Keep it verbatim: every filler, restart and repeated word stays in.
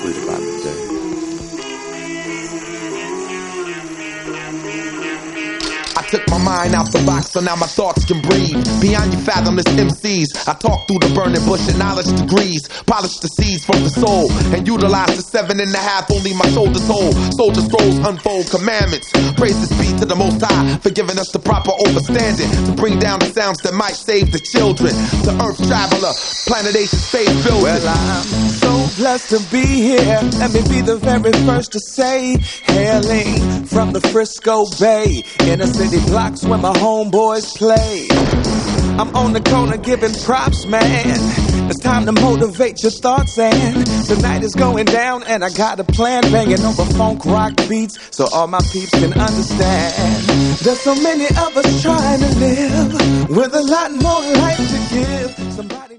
sweet about it today. I took my mind out the box, so now my thoughts can breathe. Beyond your fathomless M Cs, I talk through the burning bush and knowledge degrees. Polish the seeds from the soul and utilize the seven and a half only my shoulders hold. Soldier scrolls unfold commandments. Praises be to the Most High for giving us the proper understanding to bring down the sounds that might save the children. The Earth Traveler, Planetation Space Building. Well, I'm so blessed to be here. Let me be the very first to say, hailing from the Frisco Bay, inner city blocks where my homeboys play. I'm on the corner giving props, man. It's time to motivate your thoughts, and tonight is going down, and I got a plan, banging over funk rock beats so all my peeps can understand. There's so many of us trying to live with a lot more life to give. Somebody